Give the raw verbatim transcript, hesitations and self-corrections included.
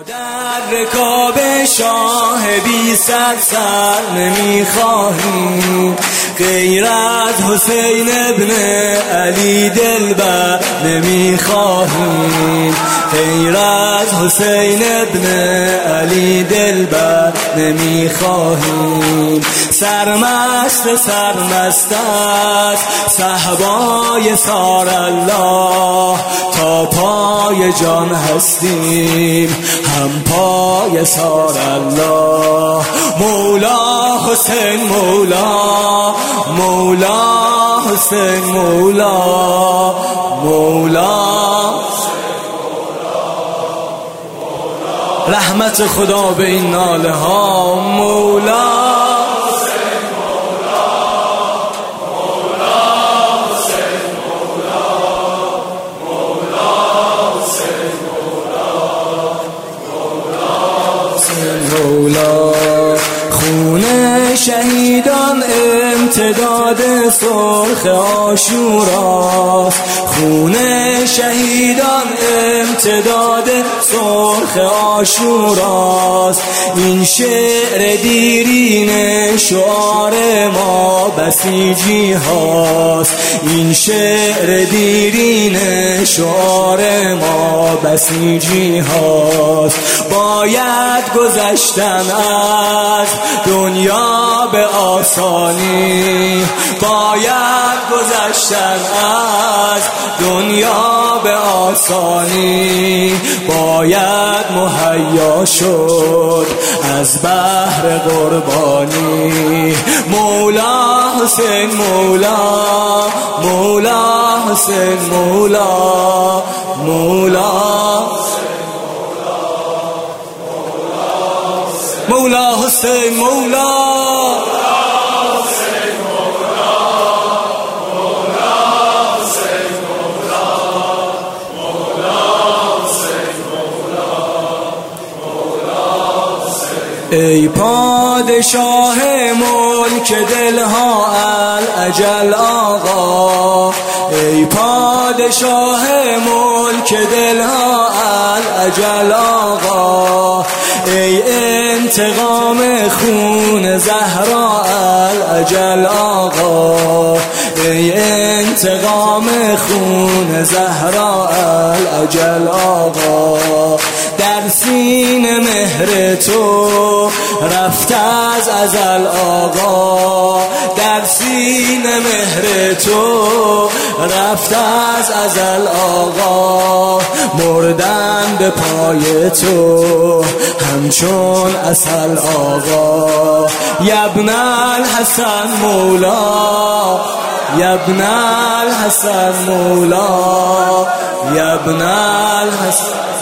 در رکاب شاه بی صد سر نمیخواهیم غیر از حسین ابن علی دلبر، نمیخواهیم غیر از حسین ابن علی دلبر، نمیخواهیم. سرمست سرمست است صحبای سار الله، تا پای جان هستیم هم پای سار الله. مولا حسین مولا مولا حسین مولا مولا رحمت خدا به این ناله ها. مولا خون شهیدان امتداد سرخ عاشوراست، خون شهیدان امتداد سرخ عاشوراست. این شعر دیرین شعار ما بسیجی هاست، این شعر دیرین شعار ما بسیجی هاست. باید گذشتن از دنیا به آسانی، باید گذشتن از دنیا به آسانی. باید مهیا شد از بحر قربانی. مولا حسین مولا مولا حسین مولا مولا مولا حسین مولا ای پادشاه ملک دلها الاجل آقا، ای پادشاه ملک دلها الاجل آقا. ای انتقام خون زهرا الاجل آقا، ای انتقام خون زهرا الاجل آقا. در سینه مهر تو رفت از ازل آقا، در سینه مهر تو رفت از ازل آقا. مردن به پای تو همچون عسل آقا. یبن الحسن مولا یبن الحسن مولا یبن الحسن